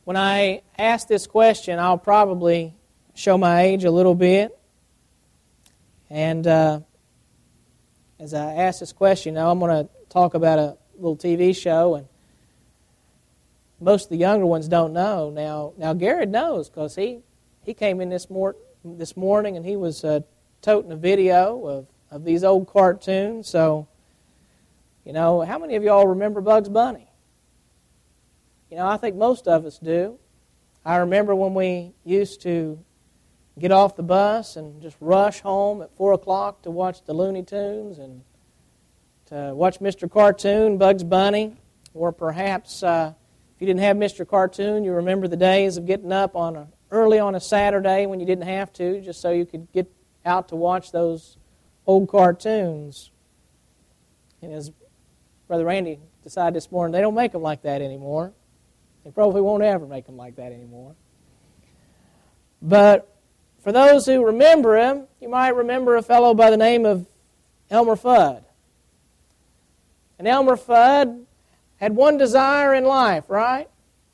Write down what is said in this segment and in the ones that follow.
When I ask this question, I'll probably show my age a little bit. And as I ask this question, now I'm going to talk about a little TV show, and most of the younger ones don't know. Now Garrett knows, because he came in this morning and he was toting a video of these old cartoons. So, how many of y'all remember Bugs Bunny? I think most of us do. I remember when we used to get off the bus and just rush home at 4 o'clock to watch the Looney Tunes and to watch Mr. Cartoon, Bugs Bunny, or perhaps if you didn't have Mr. Cartoon, you remember the days of getting up early on a Saturday when you didn't have to, just so you could get out to watch those old cartoons. And as Brother Randy decided this morning, they don't make them like that anymore. They probably won't ever make them like that anymore. But for those who remember him, you might remember a fellow by the name of Elmer Fudd. And Elmer Fudd had one desire in life, right?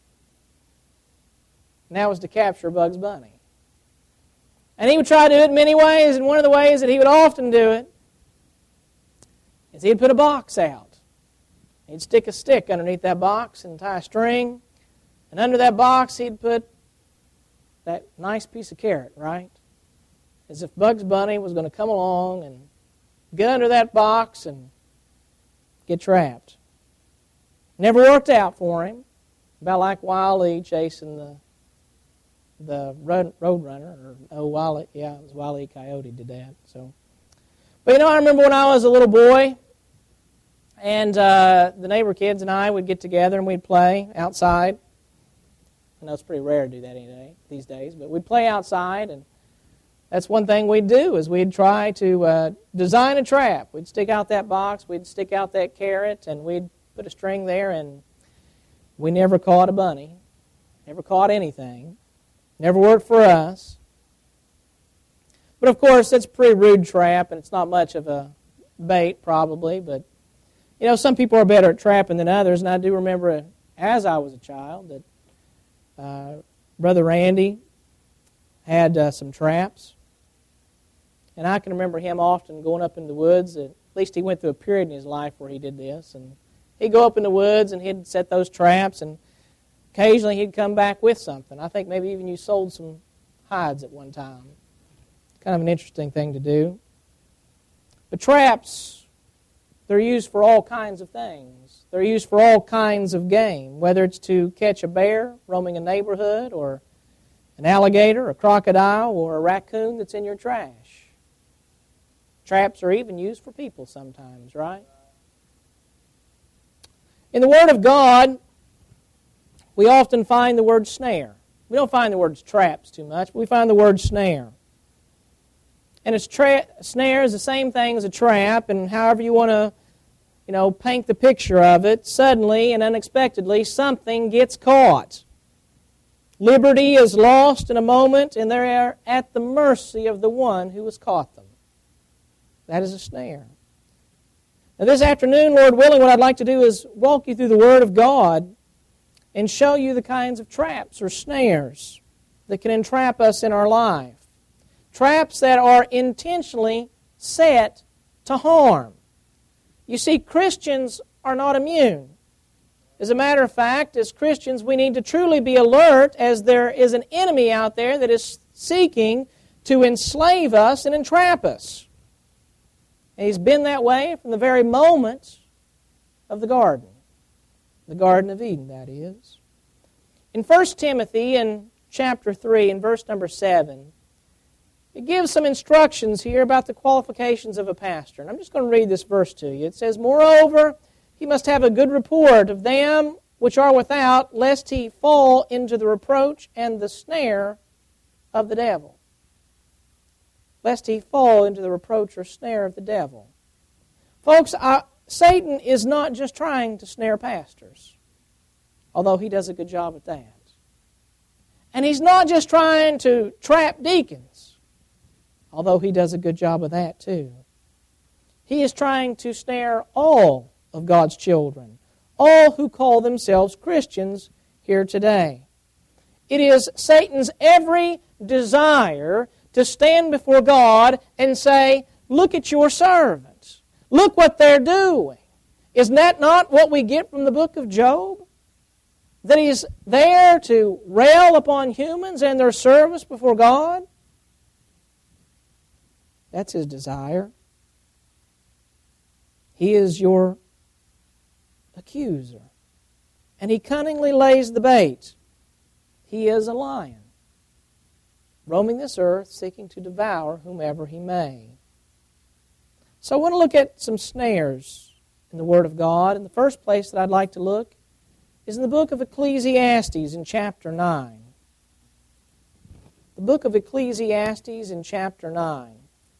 And that was to capture Bugs Bunny. And he would try to do it in many ways, and one of the ways that he would often do it is he'd put a box out. He'd stick a stick underneath that box and tie a string, and under that box he'd put that nice piece of carrot, right? As if Bugs Bunny was going to come along and get under that box and get trapped. Never worked out for him. About like Wile E. chasing the Roadrunner, or Wile E. Yeah, it was Wile E. Coyote did that. But I remember when I was a little boy, and the neighbor kids and I would get together and we'd play outside. I know it's pretty rare to do that these days, but we'd play outside, and that's one thing we'd do, is we'd try to design a trap. We'd stick out that box, we'd stick out that carrot, and we'd put a string there, and we never caught a bunny, never caught anything, never worked for us. But of course, it's a pretty rude trap, and it's not much of a bait probably, but some people are better at trapping than others, and I do remember as I was a child that Brother Randy had some traps. And I can remember him often going up in the woods. At least he went through a period in his life where he did this. And he'd go up in the woods and he'd set those traps, and occasionally he'd come back with something. I think maybe even you sold some hides at one time. Kind of an interesting thing to do. But traps, they're used for all kinds of things. They're used for all kinds of game, whether it's to catch a bear roaming a neighborhood, or an alligator, a crocodile, or a raccoon that's in your trash. Traps are even used for people sometimes, right? In the Word of God, we often find the word snare. We don't find the word traps too much, but we find the word snare. And a snare is the same thing as a trap, and however you want to paint the picture of it, suddenly and unexpectedly something gets caught. Liberty is lost in a moment, and they are at the mercy of the one who has caught them. That is a snare. Now this afternoon, Lord willing, what I'd like to do is walk you through the Word of God and show you the kinds of traps or snares that can entrap us in our life. Traps that are intentionally set to harm. You see, Christians are not immune. As a matter of fact, as Christians, we need to truly be alert, as there is an enemy out there that is seeking to enslave us and entrap us. And he's been that way from the very moment of the Garden of Eden, that is. In 1 Timothy, in chapter 3, in verse number 7, it gives some instructions here about the qualifications of a pastor. And I'm just going to read this verse to you. It says, "Moreover, he must have a good report of them which are without, lest he fall into the reproach and the snare of the devil." Lest he fall into the reproach or snare of the devil. Folks, Satan is not just trying to snare pastors, although he does a good job at that. And he's not just trying to trap deacons, although he does a good job of that too. He is trying to snare all of God's children, all who call themselves Christians here today. It is Satan's every desire to stand before God and say, look at your servants. Look what they're doing. Isn't that not what we get from the book of Job? That he's there to rail upon humans and their service before God? That's his desire. He is your accuser. And he cunningly lays the bait. He is a lion, roaming this earth, seeking to devour whomever he may. So I want to look at some snares in the Word of God. And the first place that I'd like to look is in the book of Ecclesiastes in chapter 9. The book of Ecclesiastes in chapter 9.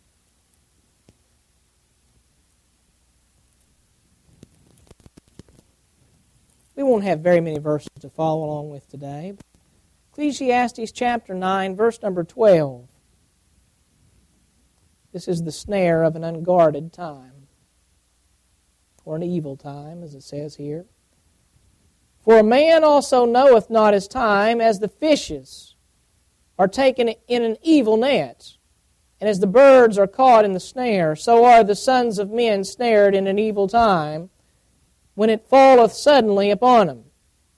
We won't have very many verses to follow along with today. Ecclesiastes chapter 9, verse number 12. This is the snare of an unguarded time, or an evil time, as it says here. For a man also knoweth not his time, as the fishes are taken in an evil net, and as the birds are caught in the snare, so are the sons of men snared in an evil time, when it falleth suddenly upon them.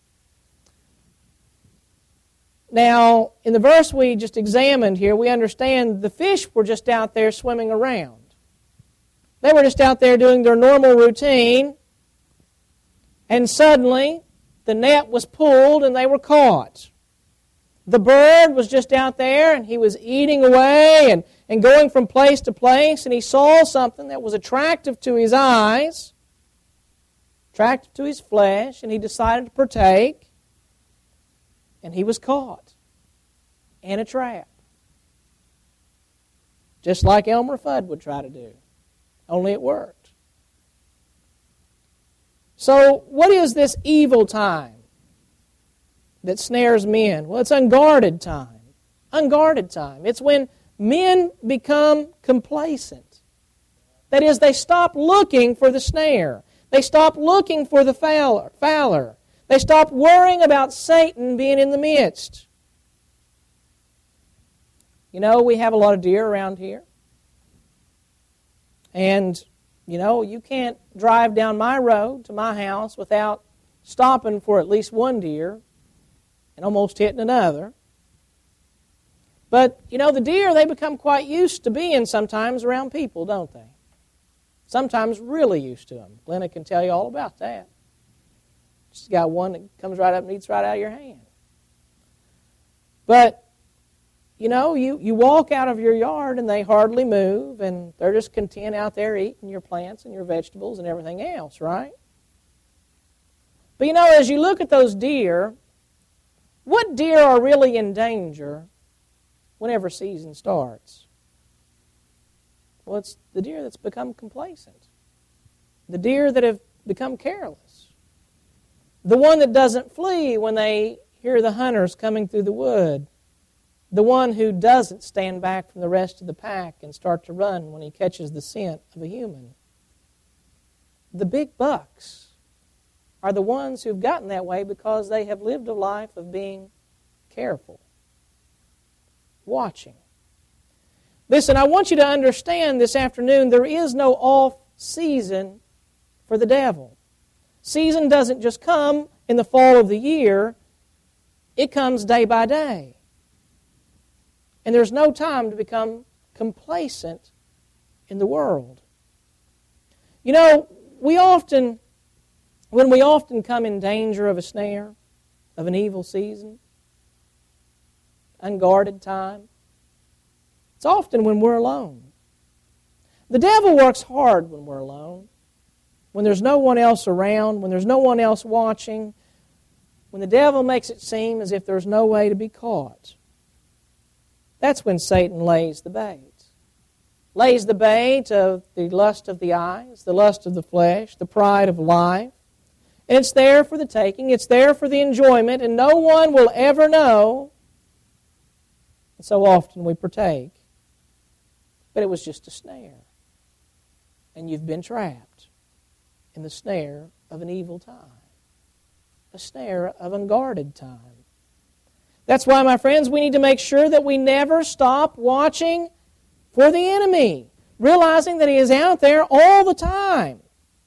Now, in the verse we just examined here, we understand the fish were just out there swimming around. They were just out there doing their normal routine, and suddenly the net was pulled and they were caught. The bird was just out there and he was eating away and going from place to place, and he saw something that was attractive to his eyes, attractive to his flesh, and he decided to partake. And he was caught in a trap. Just like Elmer Fudd would try to do. Only it worked. So, what is this evil time that snares men? Well, it's unguarded time. Unguarded time. It's when men become complacent. That is, they stop looking for the snare. They stop looking for the fowler. They stop worrying about Satan being in the midst. You know, we have a lot of deer around here. And, you know, you can't drive down my road to my house without stopping for at least one deer and almost hitting another. But, you know, the deer, they become quite used to being sometimes around people, don't they? Sometimes really used to them. Glenna can tell you all about that. She's got one that comes right up and eats right out of your hand. But, you know, you walk out of your yard and they hardly move, and they're just content out there eating your plants and your vegetables and everything else, right? But, you know, as you look at those deer, what deer are really in danger whenever season starts? Well, it's the deer that's become complacent. The deer that have become careless. The one that doesn't flee when they hear the hunters coming through the wood. The one who doesn't stand back from the rest of the pack and start to run when he catches the scent of a human. The big bucks are the ones who've gotten that way because they have lived a life of being careful, watching. Listen, I want you to understand this afternoon, there is no off-season for the devil. Season doesn't just come in the fall of the year. It comes day by day. And there's no time to become complacent in the world. You know, when we often come in danger of a snare, of an evil season, unguarded time, it's often when we're alone. The devil works hard when we're alone. When there's no one else around, when there's no one else watching, when the devil makes it seem as if there's no way to be caught. That's when Satan lays the bait. Lays the bait of the lust of the eyes, the lust of the flesh, the pride of life. And it's there for the taking, it's there for the enjoyment, and no one will ever know. And so often we partake. But it was just a snare. And you've been trapped in the snare of an evil time. A snare of unguarded time. That's why, my friends, we need to make sure that we never stop watching for the enemy, realizing that he is out there all the time.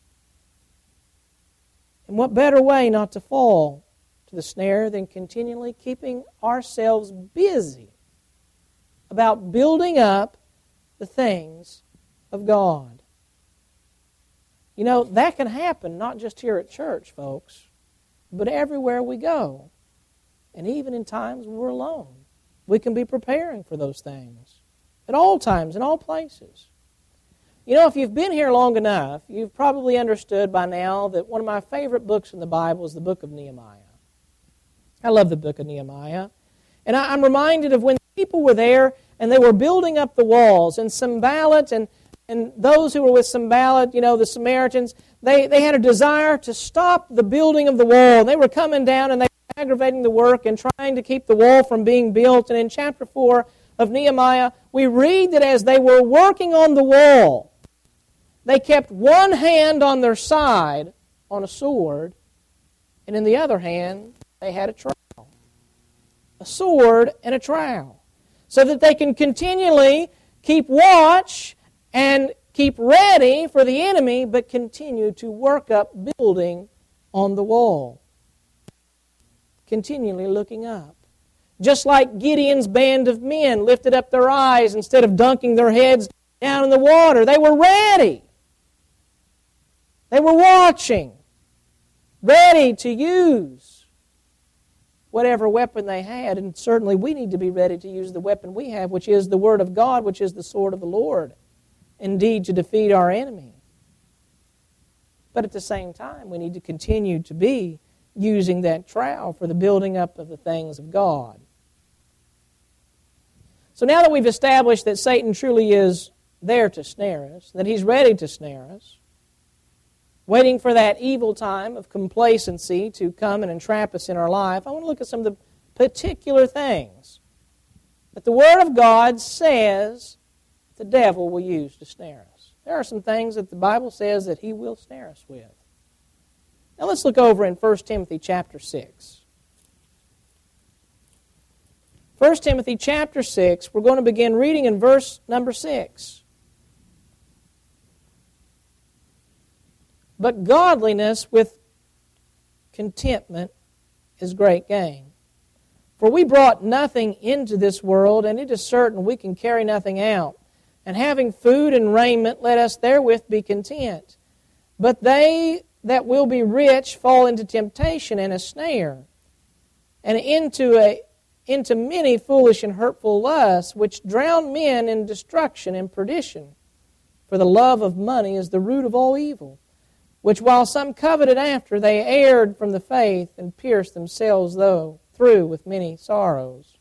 And what better way not to fall to the snare than continually keeping ourselves busy about building up the things of God. You know, that can happen not just here at church, folks, but everywhere we go. And even in times when we're alone, we can be preparing for those things at all times, in all places. You know, if you've been here long enough, you've probably understood by now that one of my favorite books in the Bible is the book of Nehemiah. I love the book of Nehemiah. And I'm reminded of when people were there and they were building up the walls, and Sanballat and those who were with Sanballat, you know, the Samaritans, they had a desire to stop the building of the wall. They were coming down and they were aggravating the work and trying to keep the wall from being built. And in chapter 4 of Nehemiah, we read that as they were working on the wall, they kept one hand on their side on a sword, and in the other hand, they had a trowel. A sword and a trowel. So that they can continually keep watch and keep ready for the enemy, but continue to work up building on the wall. Continually looking up. Just like Gideon's band of men lifted up their eyes instead of dunking their heads down in the water. They were ready. They were watching, ready to use whatever weapon they had. And certainly we need to be ready to use the weapon we have, which is the Word of God, which is the sword of the Lord, indeed to defeat our enemy. But at the same time, we need to continue to be using that trowel for the building up of the things of God. So now that we've established that Satan truly is there to snare us, that he's ready to snare us, waiting for that evil time of complacency to come and entrap us in our life, I want to look at some of the particular things that the Word of God says the devil will use to snare us. There are some things that the Bible says that he will snare us with. Now let's look over in 1 Timothy chapter 6. 1 Timothy chapter 6, we're going to begin reading in verse number 6. But godliness with contentment is great gain. For we brought nothing into this world, and it is certain we can carry nothing out. And having food and raiment, let us therewith be content. But they that will be rich fall into temptation and a snare, and into many foolish and hurtful lusts, which drown men in destruction and perdition. For the love of money is the root of all evil, which while some coveted after, they erred from the faith and pierced themselves through with many sorrows.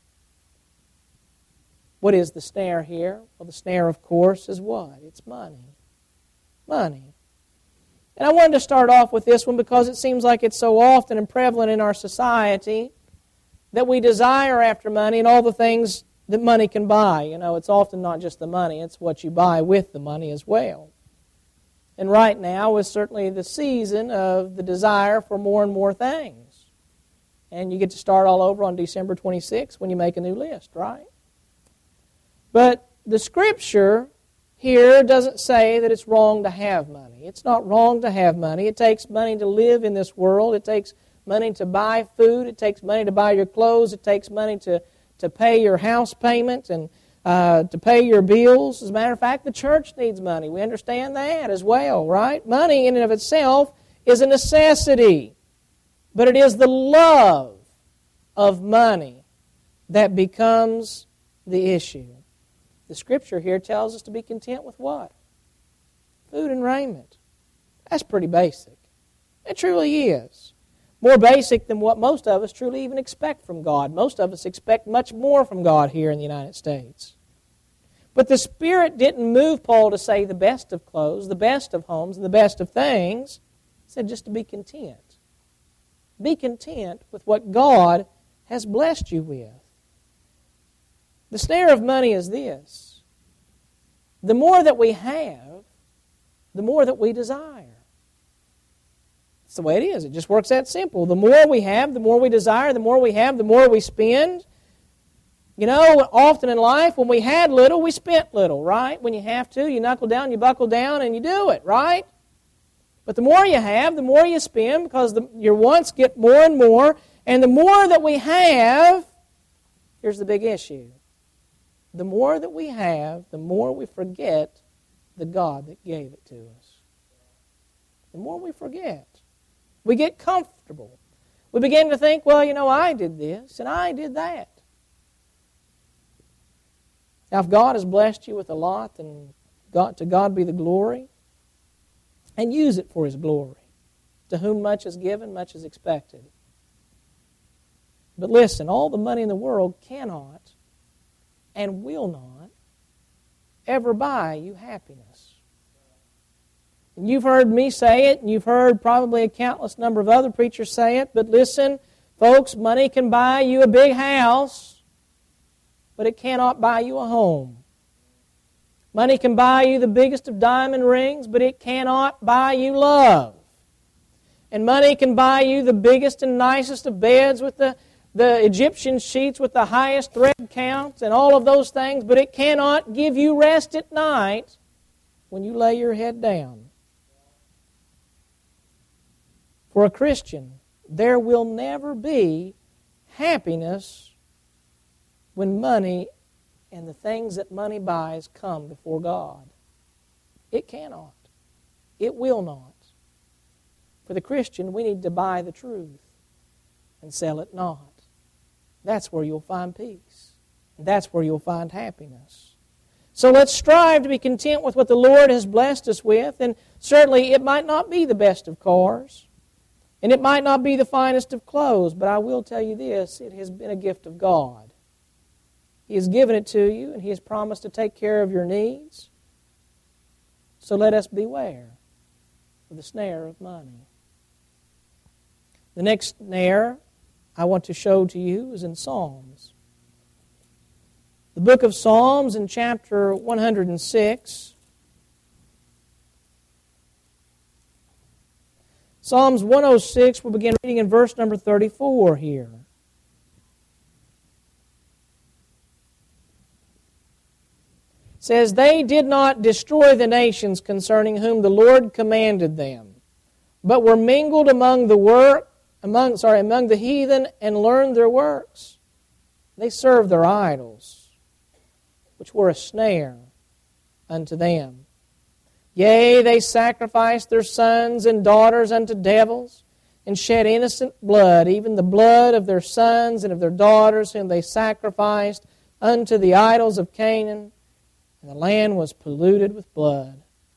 What is the snare here? Well, the snare, of course, is what? It's money. Money. And I wanted to start off with this one because it seems like it's so often and prevalent in our society that we desire after money and all the things that money can buy. You know, it's often not just the money, it's what you buy with the money as well. And right now is certainly the season of the desire for more and more things. And you get to start all over on December 26th when you make a new list, right? But the Scripture here doesn't say that it's wrong to have money. It's not wrong to have money. It takes money to live in this world. It takes money to buy food. It takes money to buy your clothes. It takes money to pay your house payment and to pay your bills. As a matter of fact, the church needs money. We understand that as well, right? Money in and of itself is a necessity. But it is the love of money that becomes the issue. The Scripture here tells us to be content with what? Food and raiment. That's pretty basic. It truly is. More basic than what most of us truly even expect from God. Most of us expect much more from God here in the United States. But the Spirit didn't move Paul to say the best of clothes, the best of homes, and the best of things. He said just to be content. Be content with what God has blessed you with. The snare of money is this. The more that we have, the more that we desire. That's the way it is. It just works that simple. The more we have, the more we desire. The more we have, the more we spend. You know, often in life, when we had little, we spent little, right? When you have to, you knuckle down, you buckle down, and you do it, right? But the more you have, the more you spend, because your wants get more and more. And the more that we have, here's the big issue. The more that we have, the more we forget the God that gave it to us. The more we forget. We get comfortable. We begin to think, well, you know, I did this and I did that. Now, if God has blessed you with a lot, then to God be the glory. And use it for His glory. To whom much is given, much is expected. But listen, all the money in the world cannot and will not ever buy you happiness. And you've heard me say it, and you've heard probably a countless number of other preachers say it, but listen, folks, money can buy you a big house, but it cannot buy you a home. Money can buy you the biggest of diamond rings, but it cannot buy you love. And money can buy you the biggest and nicest of beds with the Egyptian sheets with the highest thread counts and all of those things, but it cannot give you rest at night when you lay your head down. For a Christian, there will never be happiness when money and the things that money buys come before God. It cannot. It will not. For the Christian, we need to buy the truth and sell it not. That's where you'll find peace. And that's where you'll find happiness. So let's strive to be content with what the Lord has blessed us with. And certainly it might not be the best of cars. And it might not be the finest of clothes. But I will tell you this, it has been a gift of God. He has given it to you, and He has promised to take care of your needs. So let us beware of the snare of money. The next snare I want to show to you is in Psalms. The book of Psalms in chapter 106. Psalms 106, we'll begin reading in verse number 34 here. It says, "They did not destroy the nations concerning whom the Lord commanded them, but were mingled among the heathen and learned their works. They served their idols, which were a snare unto them. Yea, they sacrificed their sons and daughters unto devils, and shed innocent blood, even the blood of their sons and of their daughters, whom they sacrificed unto the idols of Canaan, and the land was polluted with blood."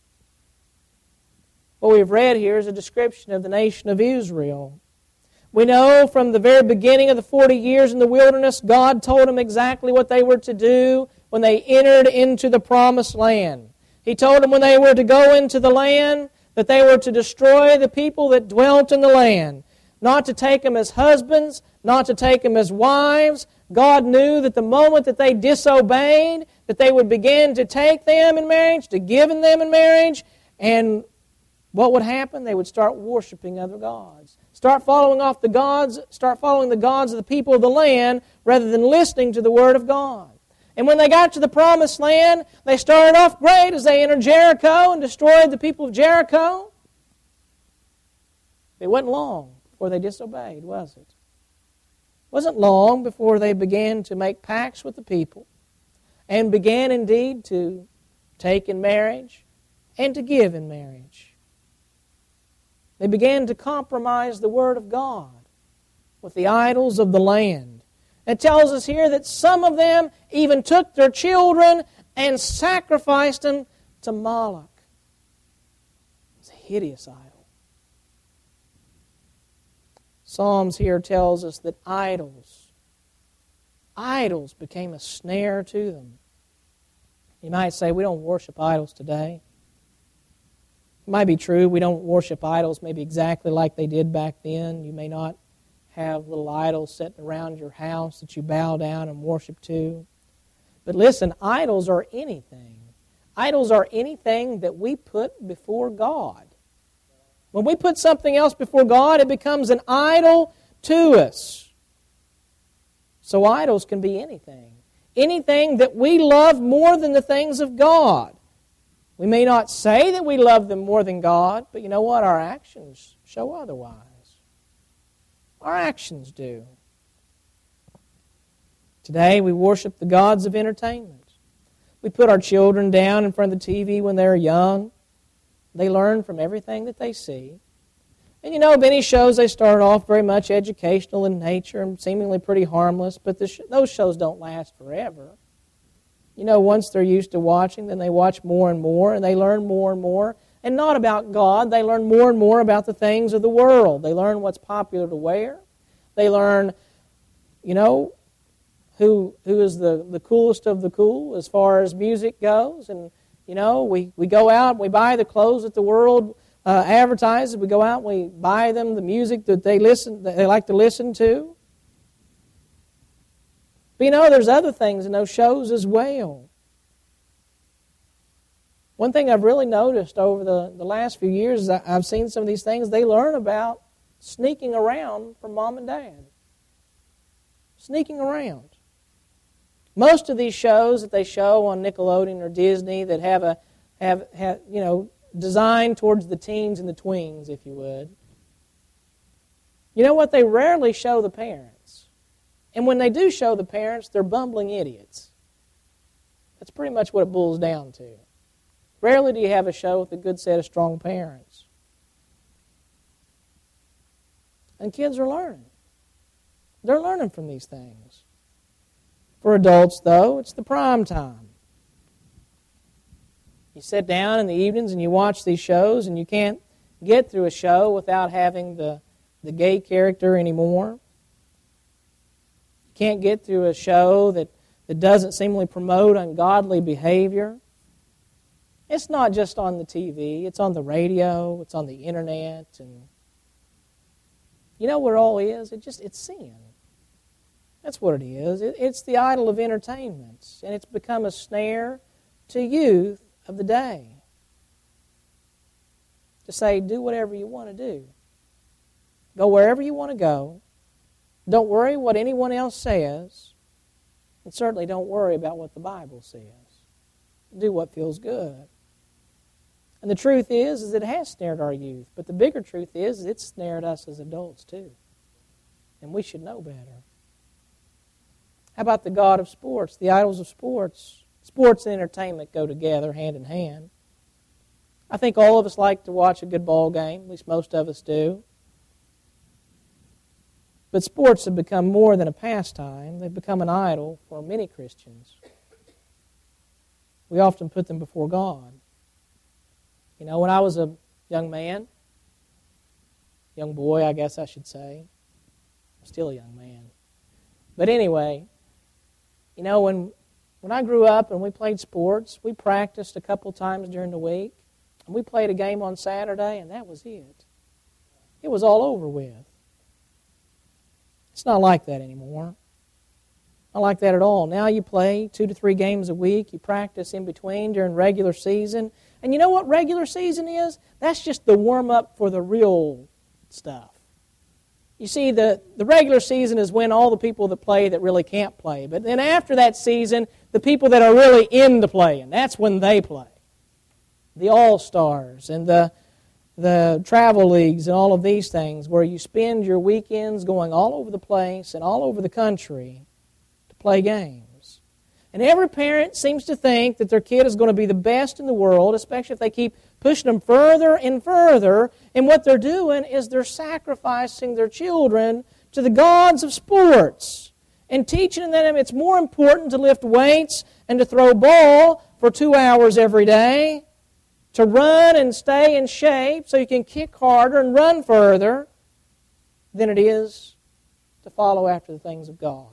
What we've read here is a description of the nation of Israel. We know from the very beginning of the 40 years in the wilderness, God told them exactly what they were to do when they entered into the promised land. He told them when they were to go into the land that they were to destroy the people that dwelt in the land, not to take them as husbands, not to take them as wives. God knew that the moment that they disobeyed, that they would begin to take them in marriage, to give them in marriage, and what would happen? They would start worshiping other gods. Start following the gods of the people of the land rather than listening to the Word of God. And when they got to the promised land, they started off great as they entered Jericho and destroyed the people of Jericho. It wasn't long before they disobeyed, was it? It wasn't long before they began to make pacts with the people and began indeed to take in marriage and to give in marriage. They began to compromise the Word of God with the idols of the land. It tells us here that some of them even took their children and sacrificed them to Moloch. It's a hideous idol. Psalms here tells us that idols became a snare to them. You might say, we don't worship idols today. It might be true, we don't worship idols maybe exactly like they did back then. You may not have little idols sitting around your house that you bow down and worship to. But listen, idols are anything. Idols are anything that we put before God. When we put something else before God, it becomes an idol to us. So idols can be anything. Anything that we love more than the things of God. We may not say that we love them more than God, but you know what? Our actions show otherwise. Our actions do. Today we worship the gods of entertainment. We put our children down in front of the TV when they're young. They learn from everything that they see. And you know, many shows, they start off very much educational in nature and seemingly pretty harmless, but those shows don't last forever. You know, once they're used to watching, then they watch more and more, and they learn more and more. And not about God, they learn more and more about the things of the world. They learn what's popular to wear. They learn, you know, who is the coolest of the cool as far as music goes. And, you know, we go out and we buy the clothes that the world advertises. We go out and we buy them the music that they like to listen to. But you know, there's other things in those shows as well. One thing I've really noticed over the last few years is I've seen some of these things. They learn about sneaking around from mom and dad. Sneaking around. Most of these shows that they show on Nickelodeon or Disney that have you know, designed towards the teens and the tweens, if you would. You know what? They rarely show the parents. And when they do show the parents, they're bumbling idiots. That's pretty much what it boils down to. Rarely do you have a show with a good set of strong parents. And kids are learning. They're learning from these things. For adults, though, it's the prime time. You sit down in the evenings and you watch these shows, and you can't get through a show without having the gay character anymore. You can't get through a show that doesn't seemingly promote ungodly behavior. It's not just on the TV. It's on the radio. It's on the internet. And you know what it all is? It's sin. That's what it is. It's the idol of entertainment. And it's become a snare to youth of the day. To say, do whatever you want to do. Go wherever you want to go. Don't worry what anyone else says. And certainly don't worry about what the Bible says. Do what feels good. And the truth is it has snared our youth. But the bigger truth is it's snared us as adults too. And we should know better. How about the god of sports, the idols of sports? Sports and entertainment go together hand in hand. I think all of us like to watch a good ball game, at least most of us do. But sports have become more than a pastime. They've become an idol for many Christians. We often put them before God. You know, when I was a young man, young boy, I guess I should say, I'm still a young man. But anyway, you know, when I grew up and we played sports, we practiced a couple times during the week, and we played a game on Saturday, and that was it. It was all over with. It's not like that anymore. Not like that at all. Now you play 2 to 3 games a week. You practice in between during regular season. And you know what regular season is? That's just the warm-up for the real stuff. You see, the regular season is when all the people that play that really can't play. But then after that season, the people that are really into playing, that's when they play. The All-Stars and the travel leagues and all of these things where you spend your weekends going all over the place and all over the country to play games. And every parent seems to think that their kid is going to be the best in the world, especially if they keep pushing them further and further. And what they're doing is they're sacrificing their children to the gods of sports and teaching them it's more important to lift weights and to throw ball for 2 hours every day, to run and stay in shape so you can kick harder and run further than it is to follow after the things of God.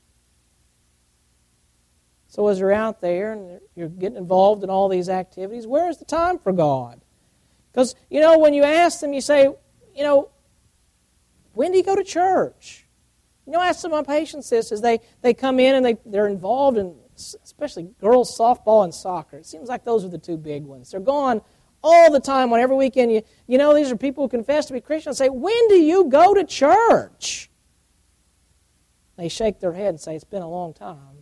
So as you're out there and you're getting involved in all these activities, where's the time for God? Because, you know, when you ask them, you say, you know, when do you go to church? You know, I ask some of my patients this as they come in and they're involved in, especially girls softball and soccer. It seems like those are the 2 big ones. They're gone all the time, on every weekend. You know, these are people who confess to be Christians. I say, when do you go to church? They shake their head and say, it's been a long time.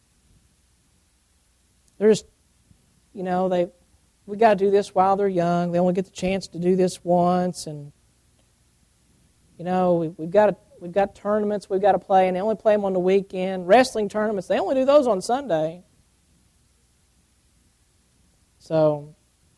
There's, you know, we got to do this while they're young. They only get the chance to do this once, and you know, we've got tournaments we've got to play, and they only play them on the weekend. Wrestling tournaments, they only do those on Sunday. So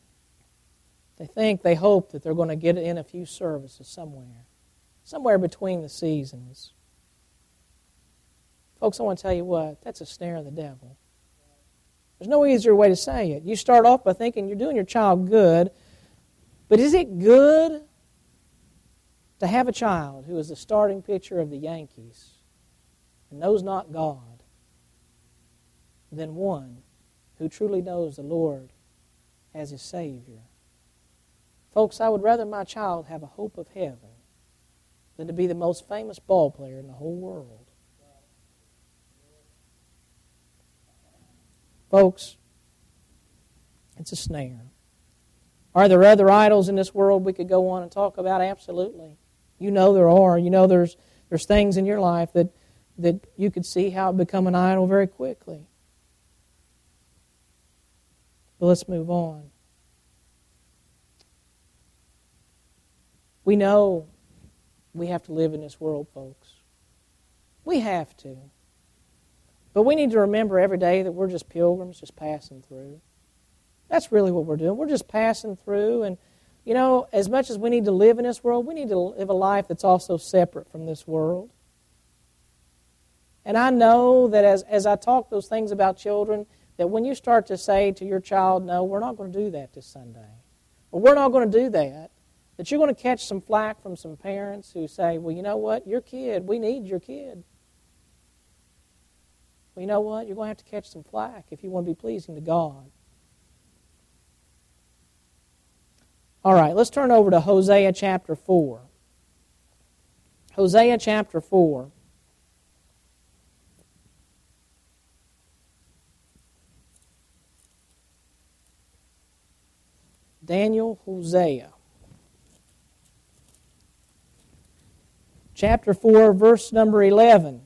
they hope that they're going to get in a few services somewhere between the seasons. Folks, I want to tell you what, that's a snare of the devil. There's no easier way to say it. You start off by thinking you're doing your child good, but is it good to have a child who is the starting pitcher of the Yankees and knows not God than one who truly knows the Lord as his Savior? Folks, I would rather my child have a hope of heaven than to be the most famous ball player in the whole world. Folks, it's a snare. Are there other idols in this world we could go on and talk about? Absolutely. You know there are. You know there's things in your life that you could see how it become an idol very quickly. But let's move on. We know we have to live in this world, folks. We have to. But we need to remember every day that we're just pilgrims, just passing through. That's really what we're doing. We're just passing through. And, you know, as much as we need to live in this world, we need to live a life that's also separate from this world. And I know that as I talk those things about children, that when you start to say to your child, no, we're not going to do that this Sunday, or we're not going to do that you're going to catch some flack from some parents who say, well, you know what, your kid, we need your kid. Well, you know what? You're going to have to catch some flack if you want to be pleasing to God. All right, let's turn over to Hosea chapter 4. Hosea chapter 4. Daniel, Hosea. Chapter 4, verse number 11.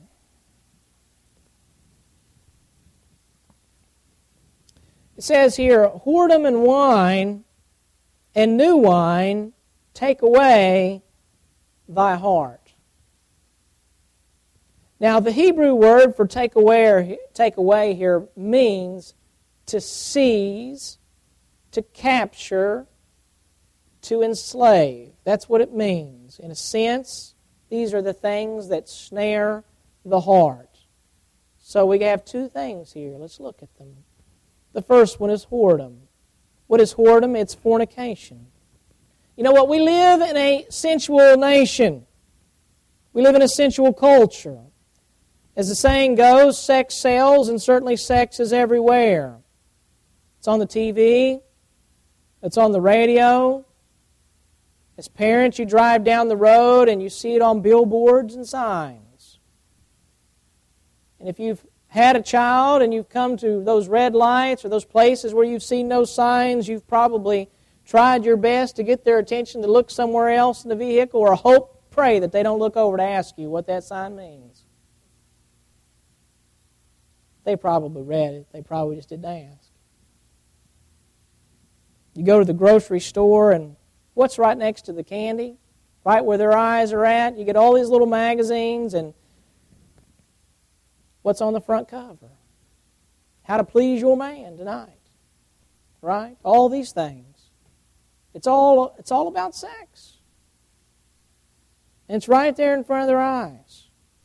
It says here, whoredom and wine and new wine take away thy heart. Now, the Hebrew word for take away here means to seize, to capture, to enslave. That's what it means. In a sense, these are the things that snare the heart. So we have two things here. Let's look at them. The first one is whoredom. What is whoredom? It's fornication. You know what? We live in a sensual nation. We live in a sensual culture. As the saying goes, sex sells, and certainly sex is everywhere. It's on the TV. It's on the radio. As parents, you drive down the road and you see it on billboards and signs. And if you've had a child and you've come to those red lights or those places where you've seen no signs, you've probably tried your best to get their attention to look somewhere else in the vehicle, or pray that they don't look over to ask you what that sign means. They probably read it. They probably just didn't ask. You go to the grocery store, and what's right next to the candy? Right where their eyes are at, you get all these little magazines, and what's on the front cover? How to please your man tonight. Right? All these things. It's all about sex. And it's right there in front of their eyes.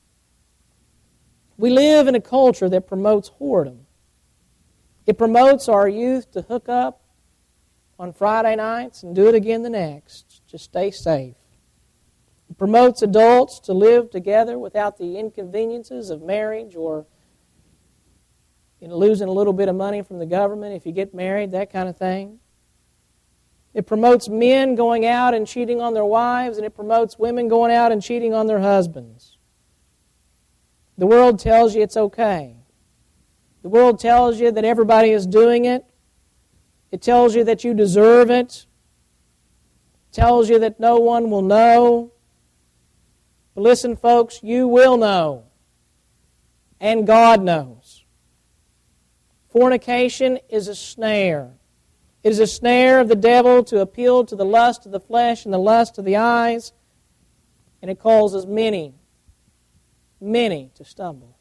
We live in a culture that promotes whoredom. It promotes our youth to hook up on Friday nights and do it again the next. Just stay safe. It promotes adults to live together without the inconveniences of marriage, or losing a little bit of money from the government if you get married, that kind of thing. It promotes men going out and cheating on their wives, and it promotes women going out and cheating on their husbands. The world tells you it's okay. The world tells you that everybody is doing it. It tells you that you deserve it. It tells you that no one will know. But listen, folks, you will know. And God knows. Fornication is a snare. It is a snare of the devil to appeal to the lust of the flesh and the lust of the eyes. And it causes many to stumble.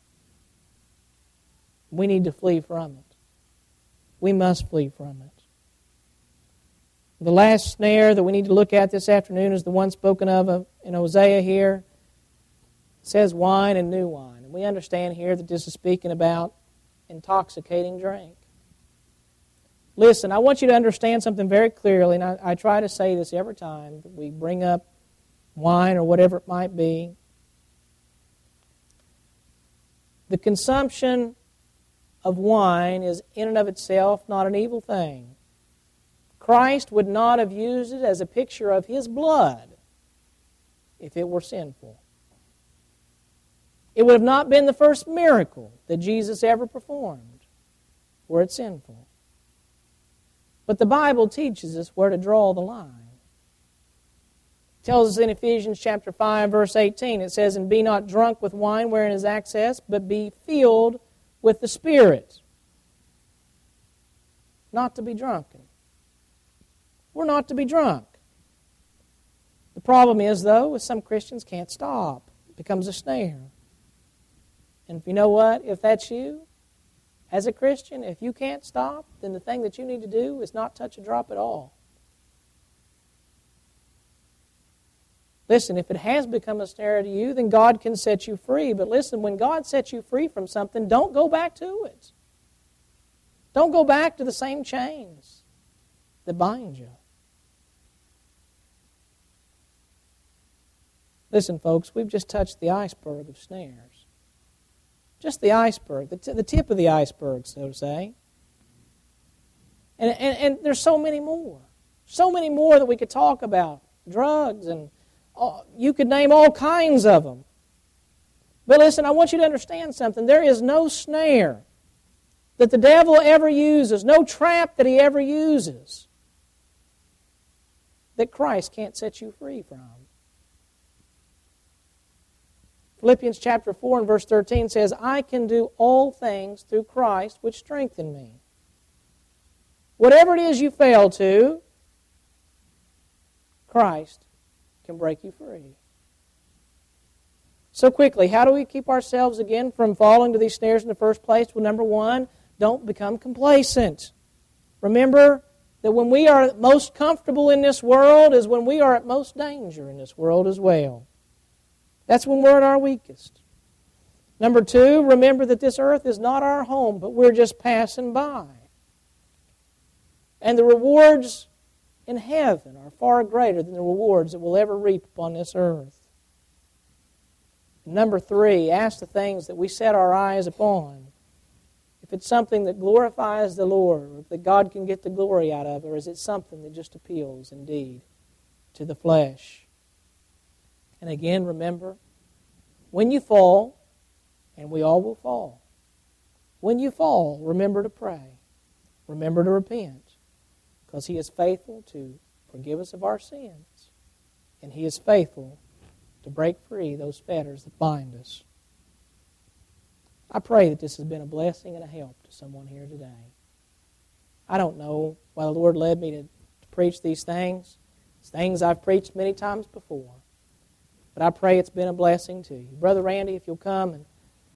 We need to flee from it. We must flee from it. The last snare that we need to look at this afternoon is the one spoken of in Hosea here. It says wine and new wine. And we understand here that this is speaking about intoxicating drink. Listen, I want you to understand something very clearly, and I try to say this every time that we bring up wine or whatever it might be. The consumption of wine is in and of itself not an evil thing. Christ would not have used it as a picture of His blood if it were sinful. It would have not been the first miracle that Jesus ever performed were it sinful. But the Bible teaches us where to draw the line. It tells us in Ephesians chapter 5, verse 18, it says, "And be not drunk with wine wherein is excess, but be filled with the Spirit." Not to be drunken. We're not to be drunk. The problem is, though, is some Christians can't stop. It becomes a snare. And if you know what? If that's you, as a Christian, if you can't stop, then the thing that you need to do is not touch a drop at all. Listen, if it has become a snare to you, then God can set you free. But listen, when God sets you free from something, don't go back to it. Don't go back to the same chains that bind you. Listen, folks, we've just touched the iceberg of snares. Just the iceberg, the tip of the iceberg, so to say. And there's so many more. So many more that we could talk about. Drugs, and you could name all kinds of them. But listen, I want you to understand something. There is no snare that the devil ever uses, no trap that he ever uses, that Christ can't set you free from. Philippians chapter 4 and verse 13 says, "I can do all things through Christ which strengthen me." Whatever it is you fail to, Christ can break you free. So quickly, how do we keep ourselves again from falling to these snares in the first place? Well, number one, don't become complacent. Remember that when we are most comfortable in this world is when we are at most danger in this world as well. That's when we're at our weakest. Number two, remember that this earth is not our home, but we're just passing by. And the rewards in heaven are far greater than the rewards that we'll ever reap upon this earth. Number three, ask the things that we set our eyes upon. If it's something that glorifies the Lord, or that God can get the glory out of, or is it something that just appeals indeed to the flesh? And again, remember, when you fall, and we all will fall, when you fall, remember to pray. Remember to repent, because He is faithful to forgive us of our sins, and He is faithful to break free those fetters that bind us. I pray that this has been a blessing and a help to someone here today. I don't know why the Lord led me to preach these things. It's things I've preached many times before. But I pray it's been a blessing to you. Brother Randy, if you'll come and